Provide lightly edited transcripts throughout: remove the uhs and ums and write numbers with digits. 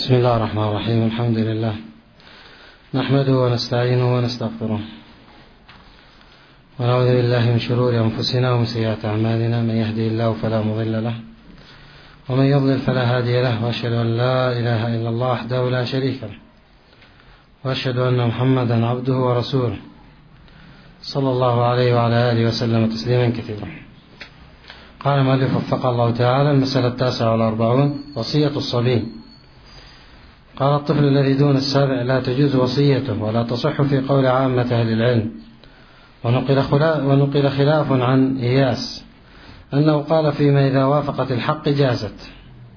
بسم الله الرحمن الرحيم. الحمد لله نحمده ونستعينه ونستغفره ونعوذ بالله من شرور أنفسنا ومن سيئات أعمالنا، من يهدي الله فلا مضل له ومن يضلل فلا هادي له، وأشهد أن لا إله إلا الله وحده لا شريك له، وأشهد أن محمدا عبده ورسوله صلى الله عليه وعلى آله وسلم تسليما كثيرا. قال المؤلف وفقه الله تعالى: المسألة 49 وصية الصبي. قال: الطفل الذي دون السابع لا تجوز وصيته ولا تصح في قول عامة أهل العلم، ونقل خلاف عن إياس أنه قال فيما إذا وافقت الحق جازت،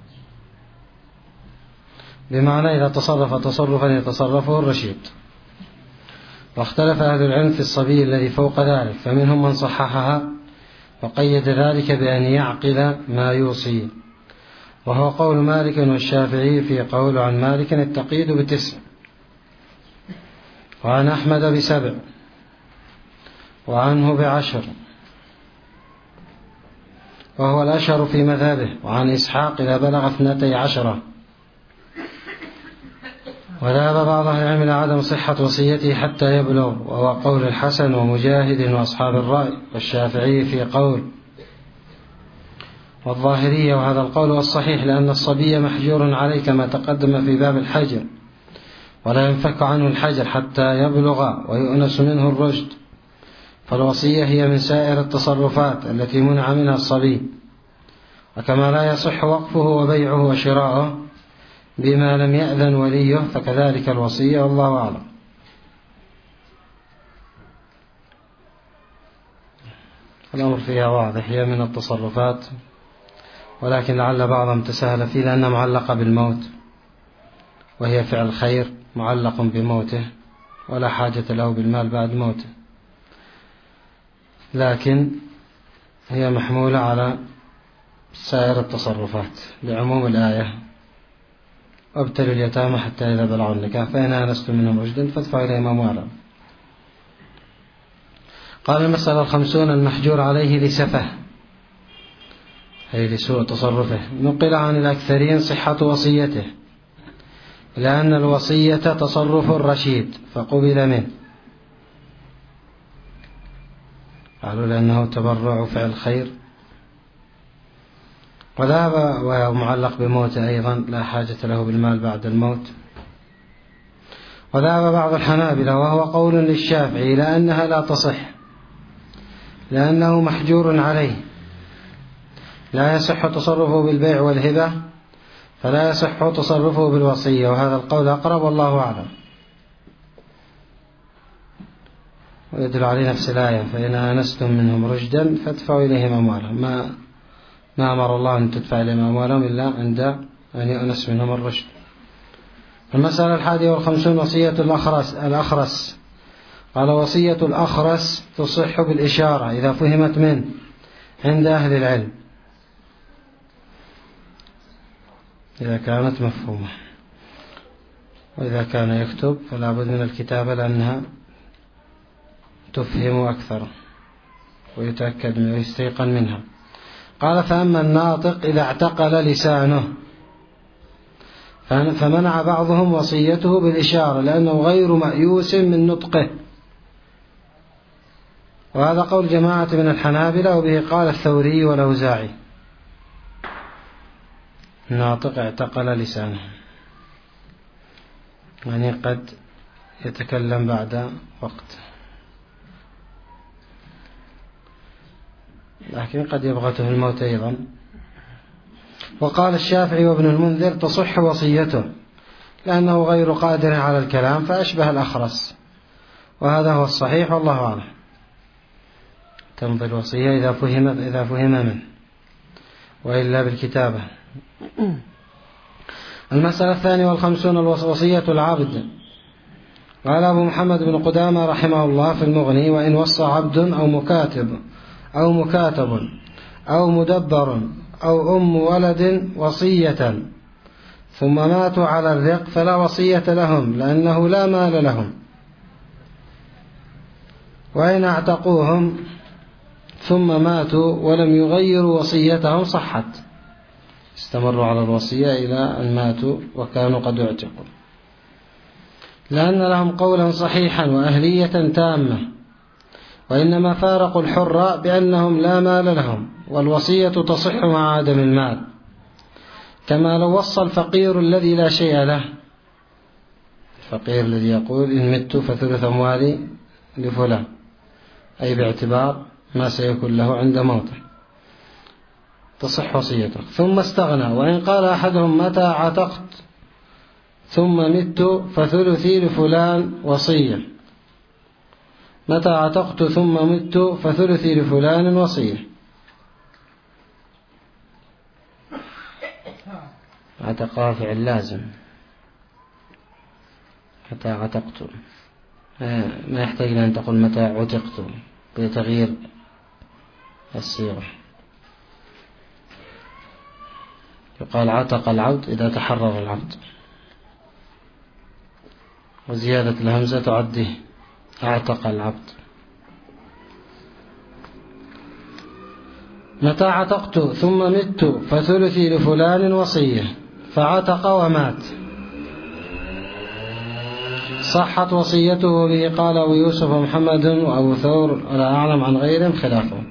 بمعنى إذا تصرف تصرفا يتصرفه الرشيد. واختلف أهل العلم في الصبي الذي فوق ذلك، فمنهم من صححها وقيد ذلك بأن يعقل ما يوصي، وهو قول مالك والشافعي في قول عن مالك التقييد ب9، وعن أحمد ب7، وعنه ب10، وهو الأشهر في مذهبه، وعن إسحاق إذا بلغ 12. وذهب بعض أهل العلم إلى عدم صحة وصيته حتى يبلغ، وهو قول الحسن ومجاهد وأصحاب الرأي والشافعي في قول، والظاهرية، وهذا القول الصحيح، لأن الصبي محجور عليه كما تقدم في باب الحجر، ولا ينفك عنه الحجر حتى يبلغ ويؤنس منه الرشد، فالوصية هي من سائر التصرفات التي منع منها الصبي، وكما لا يصح وقفه وبيعه وشراؤه بما لم يأذن وليه، فكذلك الوصية، والله أعلم. الأمر فيها واضح، هي من التصرفات، ولكن لعل بعضهم تساهل فيه لأنها معلقة بالموت، وهي فعل خير معلق بموته ولا حاجة له بالمال بعد موته، لكن هي محمولة على سائر التصرفات لعموم الآية: وابتلوا اليتامى حتى إذا بلغوا النكاح فإن آنستم منهم رشدا فادفعوا إليهم أموالهم. قال: المسألة 50 المحجور عليه لسفه، أي لسوء تصرفه. نقل عن الأكثرين صحة وصيته، لأن الوصية تصرف الرشيد فقبل منه، قالوا لأنه تبرع فعل خير، وذهب وهو معلق بموته أيضا لا حاجة له بالمال بعد الموت. وذهب بعض الحنابلة وهو قول للشافعي لأنها لا تصح، لأنه محجور عليه، لا يصح تصرفه بالبيع والهبة، فلا يصح تصرفه بالوصية، وهذا القول أقرب، والله أعلم. ويدل عليه نفس الآية: فإن آنستم منهم رشدا فادفعوا إليهم أموالهم. ما أمر الله أن تدفع إليهم أموالهم إلا عند أن يؤنس منهم الرشد. المسألة 51 وصية الأخرس. قال: وصية الأخرس تصح بالإشارة إذا فهمت منه عند أهل العلم، إذا كانت مفهومة، وإذا كان يكتب فلا بد من الكتابة لأنها تفهم أكثر ويتأكد ويستيقن منها. قال: فأما الناطق إذا اعتقل لسانه فمنع بعضهم وصيته بالإشارة لأنه غير مأيوس من نطقه، وهذا قول جماعة من الحنابلة، وبه قال الثوري والأوزاعي. الناطق اعتقل لسانه، يعني قد يتكلم بعد وقت، لكن قد يبغته الموت أيضا. وقال الشافعي وابن المنذر: تصح وصيته لأنه غير قادر على الكلام فأشبه الأخرس، وهذا هو الصحيح، والله أعلم. تمضي الوصية إذا فهم منه، وإلا بالكتابة. المسألة 52 وصية العبد. قال أبو محمد بن قدامة رحمه الله في المغني: وإن وصى عبد أو مكاتب أو مدبر أو أم ولد وصية ثم ماتوا على الرق فلا وصية لهم، لأنه لا مال لهم. وإن اعتقوهم ثم ماتوا ولم يغيروا وصيتهم صحت، استمروا على الوصية إلى أن ماتوا وكانوا قد اعتقوا، لأن لهم قولا صحيحا وأهلية تامة، وإنما فارقوا الحر بأنهم لا مال لهم، والوصية تصح مع عدم المال، كما لو وصى الفقير الذي لا شيء له، الفقير الذي يقول إن مت فثلث أموالي لفلان، أي باعتبار ما سيكون له عند موته، تصح وصيته. ثم استغنى، وإن قال أحدهم متى عتقت ثم مت فثلثي لفلان وصية، متى عتقت ثم مت فثلثي لفلان وصية. عتقها فعل لازم، متى عتقت، ما يحتاج أن تقول متى عتقت بتغيير الصيغة. يقال عتق العبد إذا تحرر العبد، وزيادة الهمزة تعده اعتق العبد. متى عتقت ثم مت فثلثي لفلان وصية، فعتق ومات، صحت وصيته به. قال أبو يوسف ومحمد وأبو ثور ولا أعلم عن غيرهم خلافه،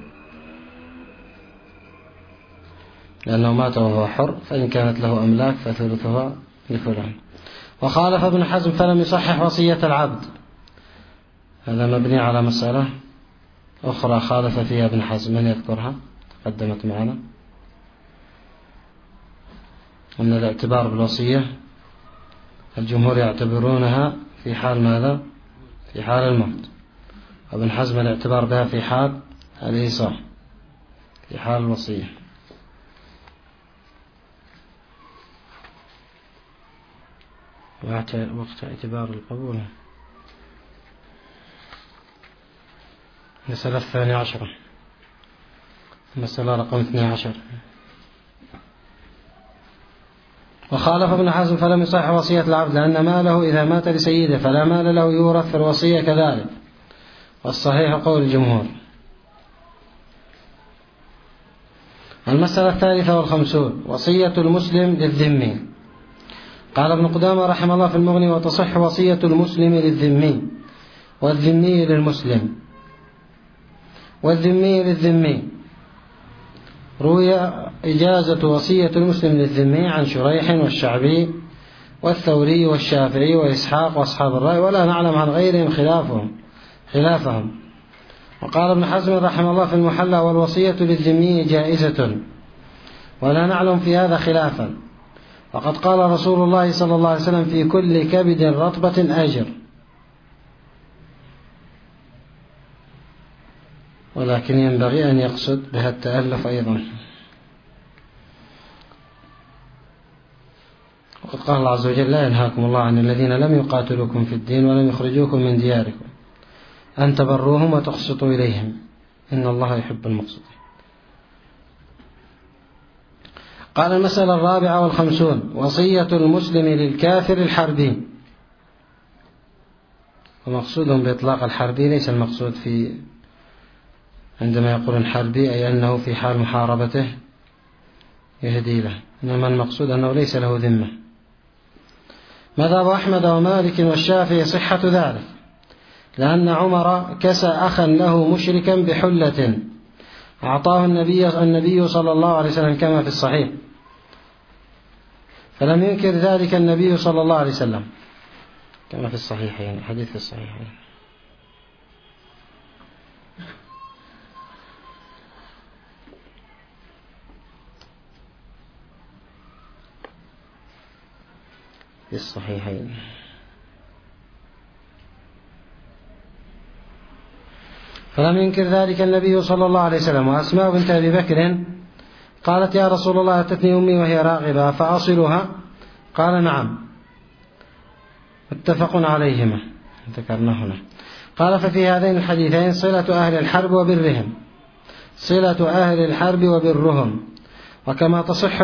لأنه مات وهو حر، فإن كانت له أملاك فثلثها لفلان. وخالف ابن حزم فلم يصحح وصية العبد، هذا مبني على مسألة أخرى خالف فيها ابن حزم، من يذكرها؟ قدمت معنا أن الاعتبار بالوصية الجمهور يعتبرونها في حال ماذا؟ في حال الموت، وابن حزم الاعتبار بها في حال الإيصاء، في حال الوصية. وقت اعتبار القبول. المسألة 12، المسألة رقم 12. وخالف ابن حزم فلم يصح وصية العبد، لأن ماله إذا مات لسيده فلا مال له يورث في الوصية كذلك، والصحيح قول الجمهور. المسألة 53، وصية المسلم للذمي. قال ابن قدامة رحمه الله في المغني: وتصح وصية المسلم للذمي، والذمي للمسلم، والذمي للذمي. روي إجازة وصية المسلم للذمي عن شريح والشعبي والثوري والشافعي وإسحاق وأصحاب الرأي، ولا نعلم عن غيرهم خلافهم. وقال ابن حزم رحمه الله في المحلى: والوصية للذمي جائزة، ولا نعلم في هذا خلافا، وقد قال رسول الله صلى الله عليه وسلم: في كل كبد رطبة أجر. ولكن ينبغي أن يقصد بها التألف أيضا. وقد قال الله عز وجل: لا ينهاكم الله عن الذين لم يقاتلوكم في الدين ولم يخرجوكم من دياركم أن تبروهم وتقسطوا إليهم إن الله يحب المقسطين. قال: المسألة 54، وصية المسلم للكافر الحربي. ومقصودهم بإطلاق الحربي ليس المقصود في عندما يقولون حربي أي أنه في حال محاربته يهدي له، إنما المقصود أنه ليس له ذمة. مذهب أحمد ومالك والشافعي صحة ذلك، لأن عمر كسى أخا له مشركا بحلة أعطاه النبي صلى الله عليه وسلم كما في الصحيح، فلم ينكر ذلك النبي صلى الله عليه وسلم كما في الصحيحين، حديث في الصحيحين. في الصحيحين. فلم ينكر ذلك النبي صلى الله عليه وسلم. وأسماء بنت أبي بكر قالت: يا رسول الله، أتتني أمي وهي راغبة فأصلها؟ قال: نعم. متفق عليهما، ذكرنا هنا. قال: ففي هذين الحديثين صلة أهل الحرب وبرهم، صلة أهل الحرب وبرهم. وكما تصح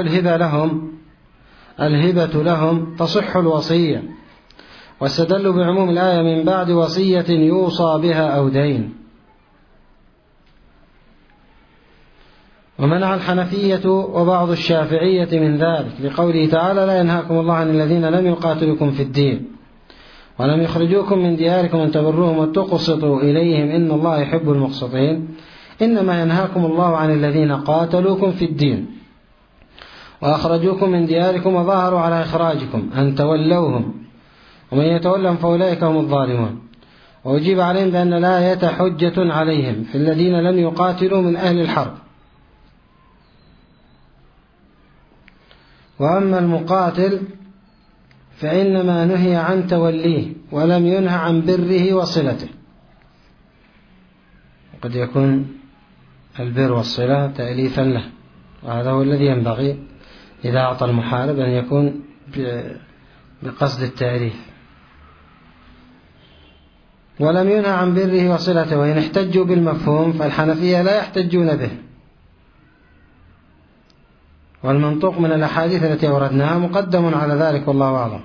الهبة لهم تصح الوصية. واستدلوا بعموم الآية: من بعد وصية يوصى بها أو دين. ومنع الحنفية وبعض الشافعية من ذلك لقوله تعالى: لا ينهاكم الله عن الذين لم يقاتلوكم في الدين ولم يخرجوكم من دياركم أن تبروهم وتقسطوا إليهم إن الله يحب المقسطين، إنما ينهاكم الله عن الذين قاتلوكم في الدين وأخرجوكم من دياركم وظاهروا على إخراجكم أن تولوهم ومن يتولهم فأولئك هم الظالمون. وأجيب عليهم بأن الآية حجة عليهم في الذين لم يقاتلوا من أهل الحرب. وأما المقاتل فإنما نهي عن توليه ولم ينهى عن بره وصلته. قد يكون البر والصلة تأليفا له، وهذا هو الذي ينبغي إذا أعطى المحارب أن يكون بقصد التأليف. ولم ينهى عن بره وصلته، وإن احتجوا بالمفهوم فالحنفية لا يحتجون به، والمنطوق من الأحاديث التي أوردناها مقدم على ذلك والله أعلم.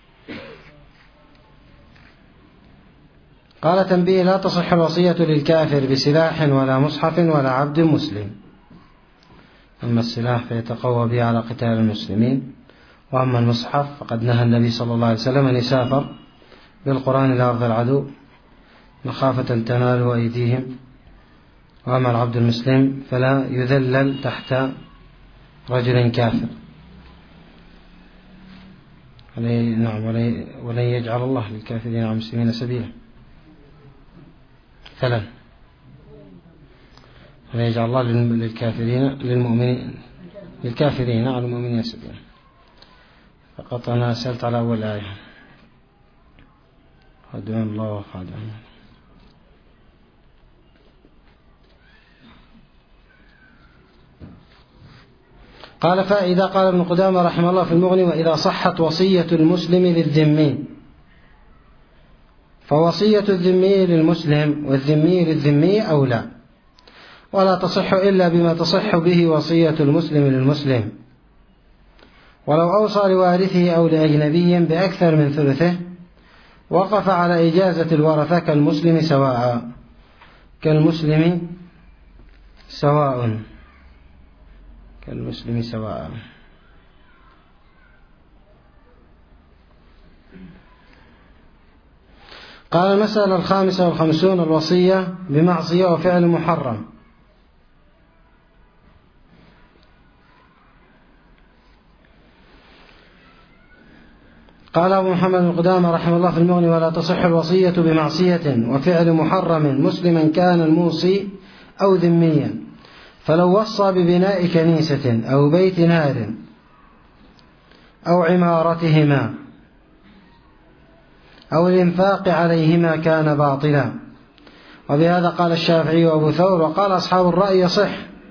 قال: تنبيه: لا تصح الوصية للكافر بسلاح ولا مصحف ولا عبد مسلم. أما السلاح فيتقوى به على قتال المسلمين، وأما المصحف فقد نهى النبي صلى الله عليه وسلم أن يسافر بالقرآن إلى أرض العدو مخافة تناله أيديهم. وأما العبد المسلم فلا يذلل تحت رجل كافر. نعم، ولن يجعل الله للكافرين على المسلمين سبيلا. ولن يجعل الله للكافرين على المؤمنين سبيلا. فقط أنا سألت على أول آية: خادعون الله وخادعون. قال: فإذا قال ابن قدامة رحمه الله في المغني: وإذا صحت وصية المسلم للذمي فوصية الذمي للمسلم والذمي للذمي أولى، ولا تصح إلا بما تصح به وصية المسلم للمسلم. ولو أوصى لوارثه أو لأجنبي بأكثر من ثلثه وقف على إجازة الورثة كالمسلم سواء. قال: المسألة 55 الوصية بمعصية وفعل محرم. قال أبو محمد بن قدامة رحمه الله في المغني: ولا تصح الوصية بمعصية وفعل محرم مسلما كان الموصي أو ذميا، فلو وصى ببناء كنيسة أو بيت نار أو عمارتهما أو الإنفاق عليهما كان باطلا. وبهذا قال الشافعي وأبو ثور، وقال أصحاب الرأي يصح.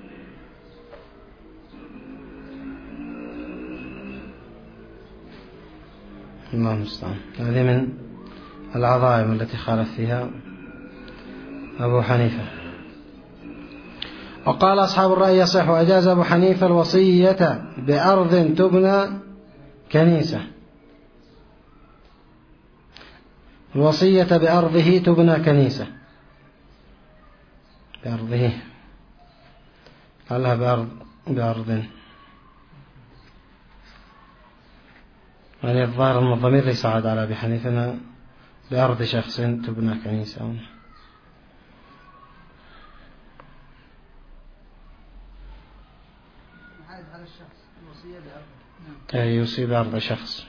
الله المستعان. هذه من العظائم التي خالف فيها أبو حنيفة. وقال أصحاب الرأي يصح، وأجاز أبو حنيفة الوصية بأرض تبنى كنيسة، الوصية بأرضه تبنى كنيسة، بأرضه قالها بأرض، يعني الظاهر أن الضمير ليس عاد على أبي حنيفة، بأرض شخص تبنى كنيسة. يوصي بأرض شخص.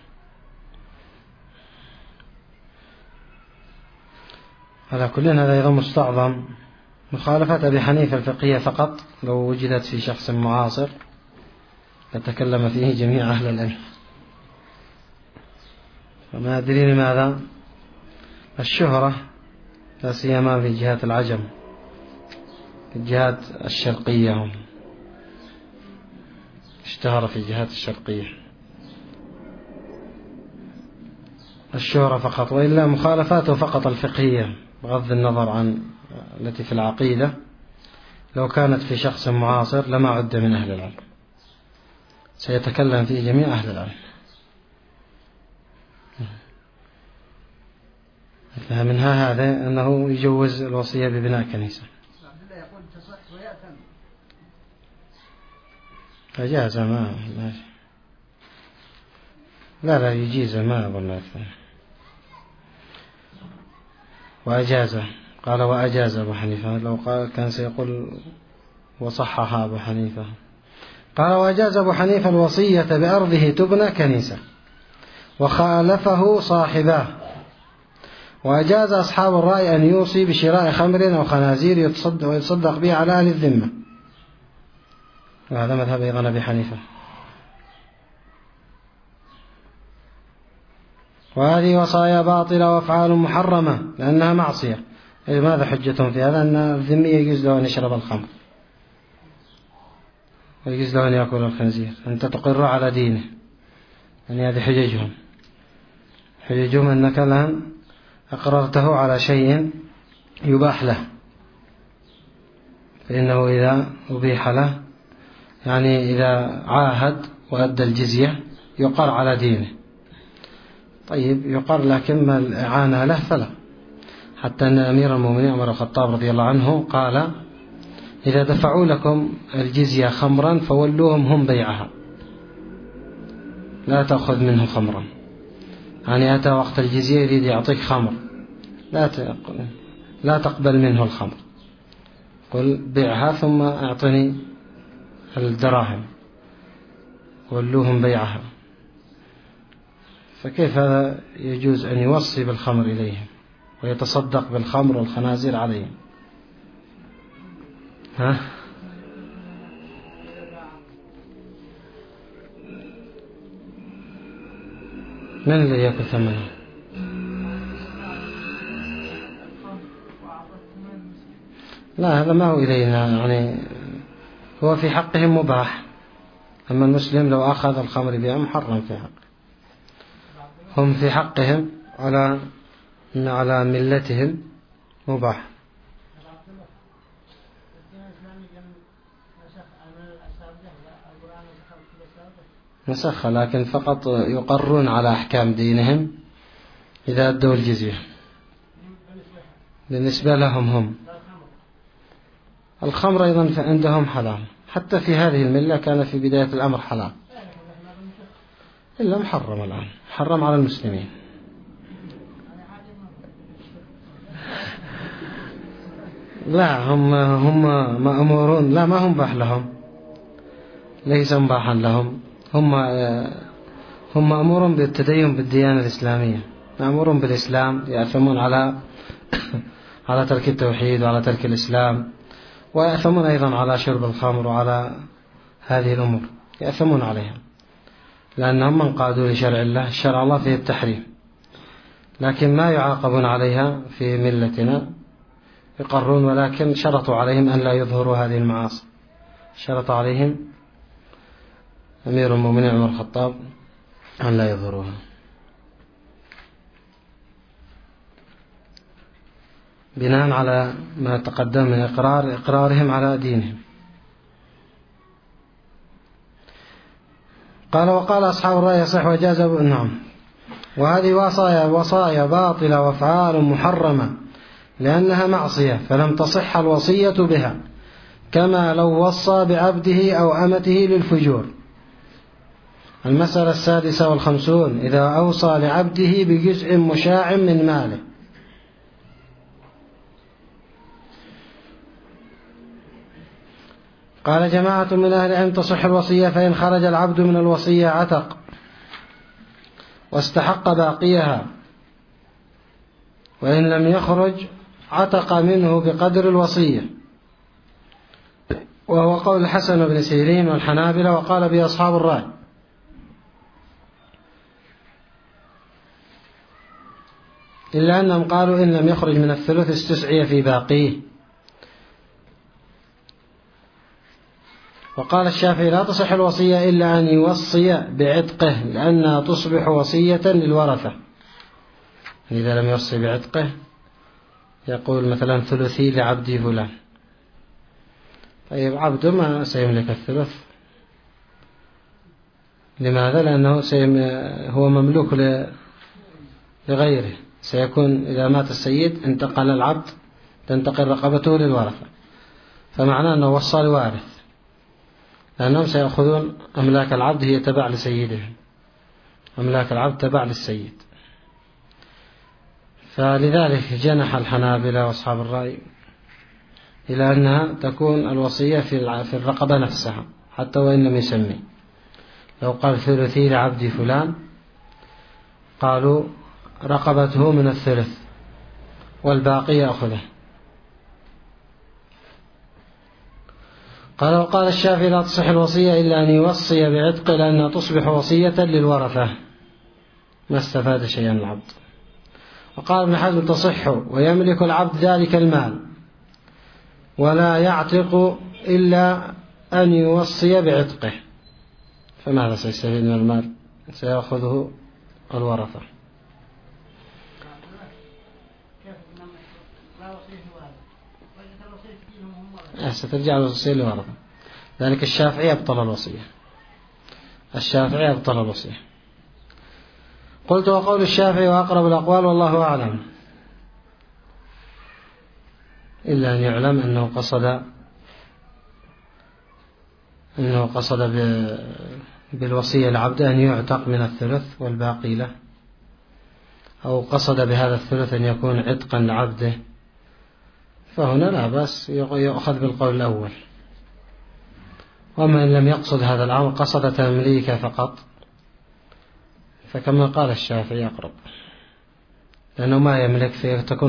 على كل هذا أيضا مستعظم مخالفة أبي حنيفة الفقهية فقط، لو وجدت في شخص معاصر لتكلم فيه جميع أهل العلم. فما أدري لماذا الشهرة لا سيما في جهات العجم، في الجهات الشرقية، اشتهر في الجهات الشرقية الشهرة فقط، وإلا مخالفاته فقط الفقهية بغض النظر عن التي في العقيدة لو كانت في شخص معاصر لما عد من أهل العلم، سيتكلم فيه جميع أهل العلم. فمنها هذا أنه يجوز الوصية ببناء كنيسة. أجاز ما لا يجيز ما أقول. وأجاز، قال وأجاز أبو حنيفة، لو قال كان سيقول وصحح أبو حنيفة. قال وأجاز أبو حنيفة الوصية بأرضه تبنى كنيسة، وخالفه صاحباه. وأجاز أصحاب الرأي أن يوصي بشراء خمر أو خنازير يتصدق به على أهل الذمة، وهذا مذهب أيضا أبي حنيفة. وهذه وصايا باطلة وأفعال محرمة لأنها معصية. ماذا حجتهم في هذا؟ أن الذمي يجوز له أن يشرب الخمر ويجوز له أن يأكل الخنزير، أنت تقر على دينه. يعني هذه حججهم أنك الآن أقررته على شيء يباح له، فإنه إذا أبيح له يعني إذا عاهد وأدى الجزية يقر على دينه. طيب يقر، لكن ما الإعانة له فلا. حتى أن أمير المؤمنين عمر الخطاب رضي الله عنه قال إذا دفعوا لكم الجزية خمرا فولوهم هم بيعها، لا تأخذ منه خمرا. يعني أتى وقت الجزية يريد يعطيك خمر، لا تقبل منه الخمر، قل بيعها ثم أعطني الدراهم، ولوهم بيعها. فكيف هذا يجوز أن يوصي بالخمر إليهم ويتصدق بالخمر والخنازير عليهم؟ ها؟ من الذي يأكل ثمنه؟ لا، هذا ما هو إلينا، يعني هو في حقهم مباح. أما المسلم لو أخذ الخمر بها محرم في حقه. هم في حقهم على ملتهم مباح. نسخ، لكن فقط يقرون على أحكام دينهم إذا أدوا الجزية. بالنسبة لهم هم الخمر أيضا عندهم حلال، حتى في هذه الملة كان في بداية الأمر حلال، إلا محرم الآن، حرم على المسلمين. لا، هم مأمورون، لا ما هم باح لهم، ليس مباحا لهم. هم مأمورون بالتدين بالديانة الإسلامية، مأمورون بالإسلام، يأثمون على ترك التوحيد وعلى ترك الإسلام، ويأثمون أيضا على شرب الخمر وعلى هذه الأمور، يأثمون عليها لأنهم من قادوا لشرع الله. شرع الله فيه التحريم، لكن ما يعاقبون عليها في ملتنا، يقرون، ولكن شرطوا عليهم أن لا يظهروا هذه المعاصي. شرط عليهم أمير المؤمنين عمر الخطاب أن لا يظهروها. بناء على ما تقدم من إقرارهم على دينهم. قال وقال أصحاب الرأي يصح وجاز. نعم. وهذه وصايا باطلة وأفعال محرمة لأنها معصية، فلم تصح الوصية بها، كما لو وصى بعبده أو أمته للفجور. المسألة 56. إذا أوصى لعبده بجزء مشاع من ماله. قال جماعة من أهل العلم تصح الوصية، فإن خرج العبد من الوصية عتق واستحق باقيها، وإن لم يخرج عتق منه بقدر الوصية، وهو قول الحسن بن سيرين والحنابلة، وقال به أصحاب الرأي. إلا أنهم قالوا إن لم يخرج من الثلث استسعي في باقيه. وقال الشافعي لا تصح الوصية إلا أن يوصي بعتقه، لأنها تصبح وصية للورثة. إذا لم يوصي بعتقه يقول مثلا ثلثي لعبدي فلان. طيب عبده ما سيملك الثلث، لماذا؟ لأنه هو مملوك لغيره، سيكون إذا مات السيد انتقل العبد، تنتقل رقبته للورثة، فمعناه أنه وصى لوارث. لأنهم سيأخذون أملاك العبد، هي تبع لسيدهم، أملاك العبد تبع للسيد. فلذلك جنح الحنابلة وأصحاب الرأي إلى أنها تكون الوصية في الرقبة نفسها حتى وإن لم يسمي. لو قال ثلثي لعبد فلان قالوا رقبته من الثلث والباقي يأخذه. قال وقال الشافعي لا تصح الوصية إلا أن يوصي بعتق لأنها تصبح وصية للورثة، ما استفاد شيئا العبد. وقال ابن حزم تصح ويملك العبد ذلك المال ولا يعتق إلا أن يوصي بعتقه، فماذا سيستفيد من المال؟ سيأخذه الورثة. سترجع الوصية للورثة. ذلك الشافعي أبطل الوصية، الشافعي أبطل الوصية. قلت وقول الشافعي وأقرب الأقوال والله أعلم، إلا أن يعلم أنه قصد بالوصية العبد أن يعتق من الثلث والباقي له، أو قصد بهذا الثلث أن يكون عتقا لعبده، فهنا لا بأس يؤخذ بالقول الأول. وما إن لم يقصد هذا الأمر قصد تمليك فقط، فكما قال الشافعي أقرب، لأنه ما يملك فتكون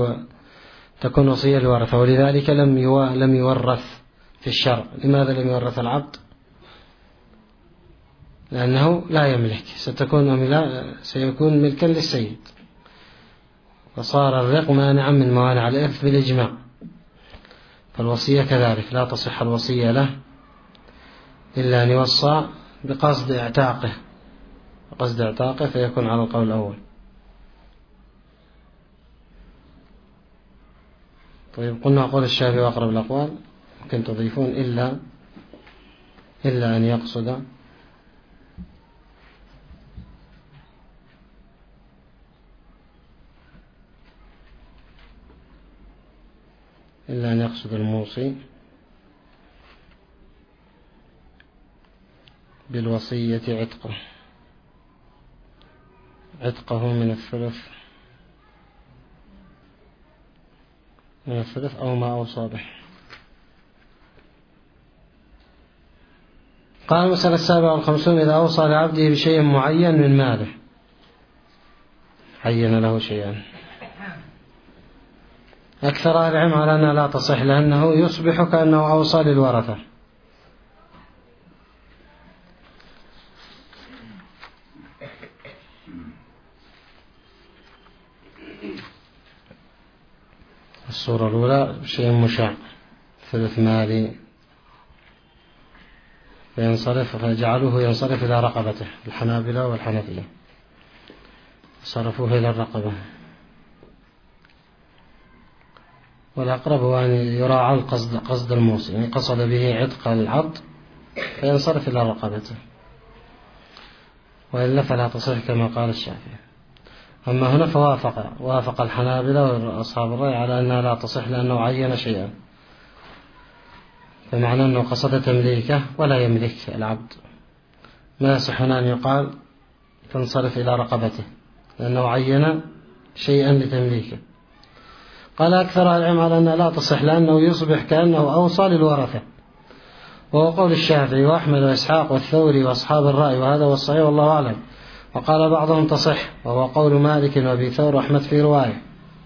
وصية لورثة. ولذلك لم يورث في الشرع. لماذا لم يورث العبد؟ لأنه لا يملك، سيكون ملكا للسيد، فصار الرق مانعا من موانع الإرث بالإجماع. فالوصية كذلك لا تصح الوصية له إلا أن يوصى بقصد اعتاقه فيكون على القول الأول. طيب قلنا قول الشافعي وأقرب الأقوال، ممكن تضيفون إلا أن يقصد الموصي بالوصية عتقه من الثلث أو ما أوصى به. قال المسألة 57 إذا أوصى لعبده بشيء معين من ماله، عين له شيئا، أكثر أهل العلم على أنها لا تصح، لأنه يصبح كأنه أوصى للورثة. الصورة الأولى شيء مشاع، ثلث مالي، فجعلوه ينصرف إلى رقبته، الحنابلة والحنفية صرفوه إلى الرقبة. والأقرب هو أن يراعى قصد الموصي، يعني قصد به عتق العبد فينصرف إلى رقبته، وإلا فلا تصح كما قال الشافعي. أما هنا فوافق الحنابلة وأصحاب الرأي على أنها لا تصح لأنه عين شيئا، بمعنى أنه قصد تمليكه ولا يملك العبد، ما يصح هنا أن يقال تنصرف إلى رقبته لأنه عين شيئا لتمليكه. قال أكثر العلم على أنها لا تصح لأنه يصبح كأنه أوصى للورثة، وهو قول الشافعي وأحمد وإسحاق والثوري وأصحاب الرأي، وهذا هو الصحيح والله أعلم. وقال بعضهم تصح، وهو قول مالك وأبي ثور وأحمد في رواية.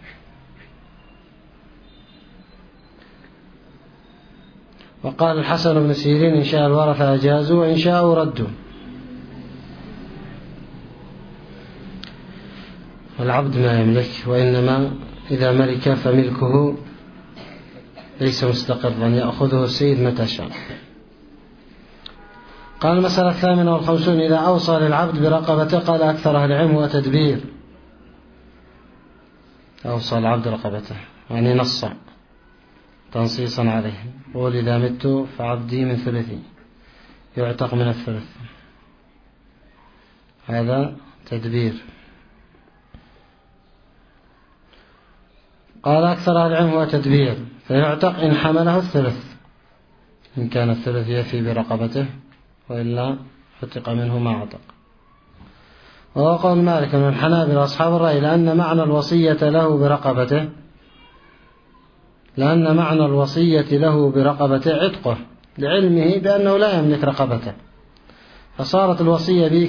وقال الحسن بن سيرين إن شاء الورثة أجازوا وإن شاءوا ردوا. والعبد ما يملك، وإنما إذا ملك فملكه ليس مستقرا، يأخذه السيد متى شاء. قال المسألة 58 إذا أوصى للعبد برقبته، قال أكثر أهل العلم هو تدبير، أوصى العبد رقبته يعني نص تنصيصا عليه، قول إذا مت فعبدي من ثلثي يعتق من الثلث، هذا تدبير. قال أكثر أهل العلم هو تدبير، فيعتق إن حمله الثلث إن كان الثلث يفي برقبته، وإلا فتق منه ما عتق. وهو قول مالك من الحنابلة أصحاب الرأي لأن معنى الوصية له برقبته عتقه، لعلمه بأنه لا يملك رقبته، فصارت الوصية به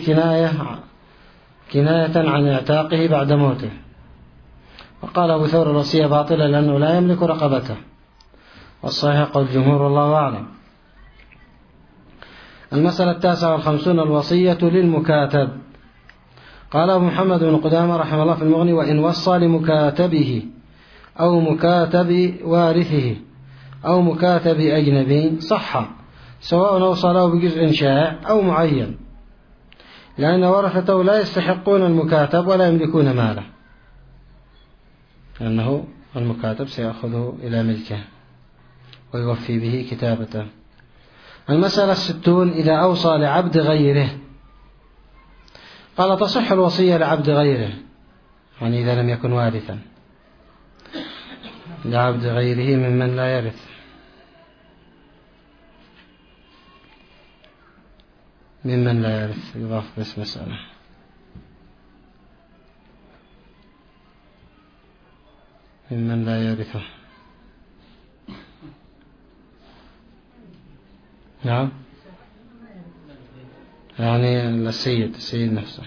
كناية عن اعتاقه بعد موته. وقال أبو ثور الوصية باطلة لأنه لا يملك رقبته، والصحيح قول الجمهور والله أعلم. المسألة 59 الوصية للمكاتب. قال أبو محمد بن قدامة رحمه الله في المغني: وإن وصى لمكاتبه أو مكاتب وارثه أو مكاتب أجنبي صح، سواء أوصى له بجزء شائع أو معين، لأن ورثته لا يستحقون المكاتب ولا يملكون ماله، لأنه المكاتب سيأخذه إلى ملكه ويوفي به كتابته. المسألة 60 إذا أوصى لعبد غيره. قال تصح الوصية لعبد غيره، يعني إذا لم يكن وارثا، لعبد غيره ممن لا يرث، ممن لا يرث يضاف باسم مسألة. ممن لا يرثه، نعم، يعني السيد نفسه.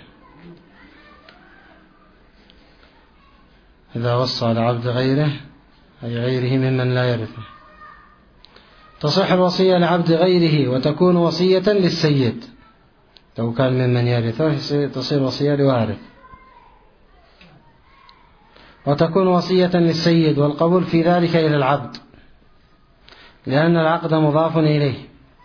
إذا وصى لعبد غيره أي غيره ممن لا يرثه. تصح الوصية لعبد غيره وتكون وصية للسيد، لو كان ممن يرثه تصير وصية لوارث، وتكون وصية للسيد، والقبول في ذلك إلى العبد، لأن العقد مضاف إليه،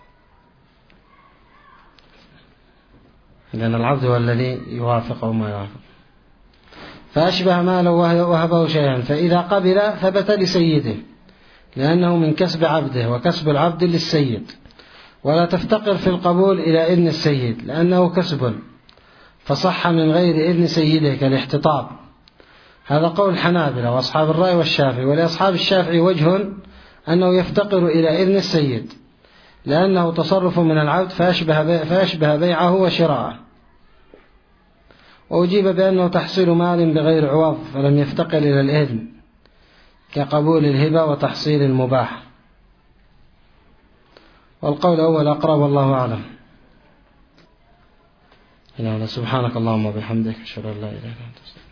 لأن العبد هو الذي يوافق أو ما يوافق. فأشبه ما لو وهبه شيئا، فإذا قبل ثبت لسيده، لأنه من كسب عبده، وكسب العبد للسيد، ولا تفتقر في القبول إلى إذن السيد لأنه كسب، فصح من غير إذن سيده كالاحتطاب. هذا قول الحنابلة وأصحاب الرأي والشافعي. ولأصحاب الشافعي وجه أنه يفتقر إلى إذن السيد، لأنه تصرف من العبد فأشبه بيعه وشراءه. وأجيب بأنه تحصيل مال بغير عوض، فلم يفتقر إلى الإذن، كقبول الهبة وتحصيل المباح. والقول الأول أقرب والله أعلم. سبحانك اللهم وبحمدك، أشهد أن لا إله إلا أنت.